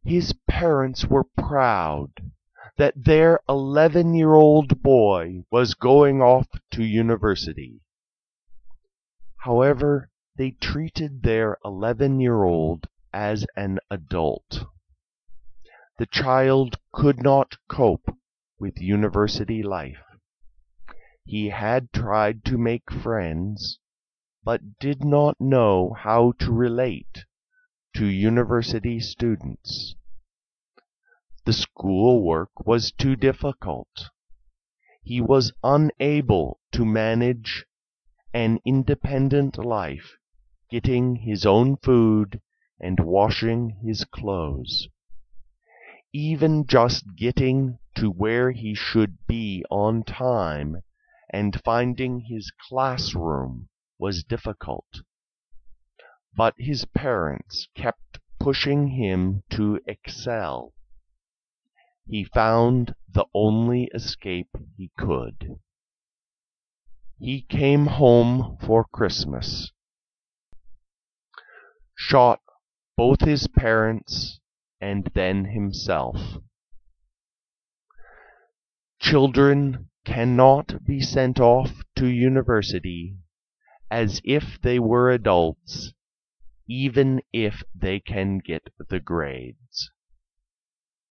His parents were proud that their 11-year-old boy was going off to university. However, they treated their 11-year-old as an adult. The child could not cope with university life. He had tried to make friends, but did not know how to relate to university students. The schoolwork was too difficult. He was unable to manage an independent life, getting his own food and washing his clothes. Even just getting to where he should be on time and finding his classroom was difficult. But his parents kept pushing him to excel. He found the only escape he could. He came home for Christmas, shot both his parents and then himself. Children cannot be sent off to university as if they were adults, even if they can get the grades.